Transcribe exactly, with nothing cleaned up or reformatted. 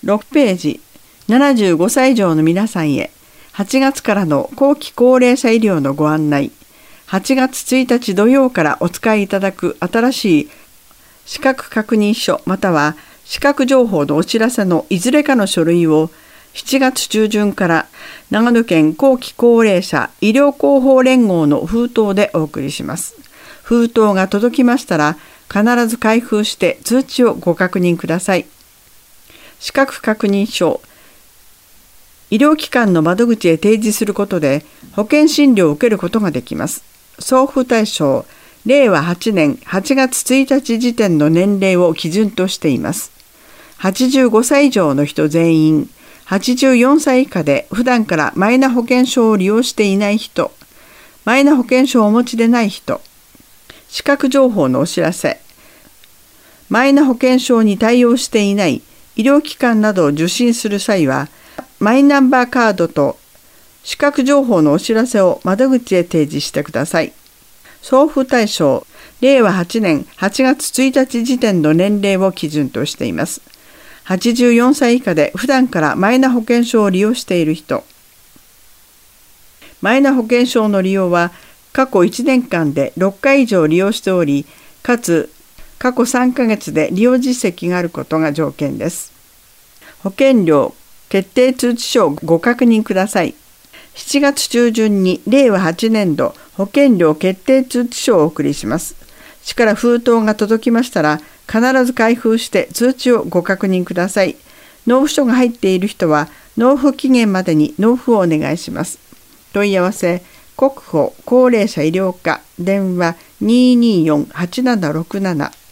ろくページ、ななじゅうごさい以上の皆さんへ、はちがつからの後期高齢者医療のご案内、はちがつついたち土曜からお使いいただく新しい資格確認書または資格情報のお知らせのいずれかの書類をしちがつちゅうじゅんから長野県後期高齢者医療広報連合の封筒でお送りします。封筒が届きましたら必ず開封して通知をご確認ください。資格確認書、医療機関の窓口へ提示することで保険診療を受けることができます。送付対象、れいわはちねんはちがつついたち時点の年齢を基準としています。はちじゅうごさい以上の人全員、はちじゅうよんさい以下で普段からマイナ保険証を利用していない人、マイナ保険証をお持ちでない人、資格情報のお知らせ、マイナ保険証に対応していない医療機関などを受診する際は、マイナンバーカードと資格情報のお知らせを窓口へ提示してください。送付対象、れいわはちねんはちがつついたち時点の年齢を基準としています。はちじゅうよんさい以下で普段からマイナ保険証を利用している人。マイナ保険証の利用は過去いちねんかんでろっかい以上利用しており、かつ過去さんかげつで利用実績があることが条件です。保険料決定通知書をご確認ください。しちがつちゅうじゅんにれいわはちねんど保険料決定通知書をお送りします。市から封筒が届きましたら必ず開封して通知をご確認ください。納付書が入っている人は納付期限までに納付をお願いします。問い合わせ、国保高齢者医療課、電話にーにーよんはちななろくなな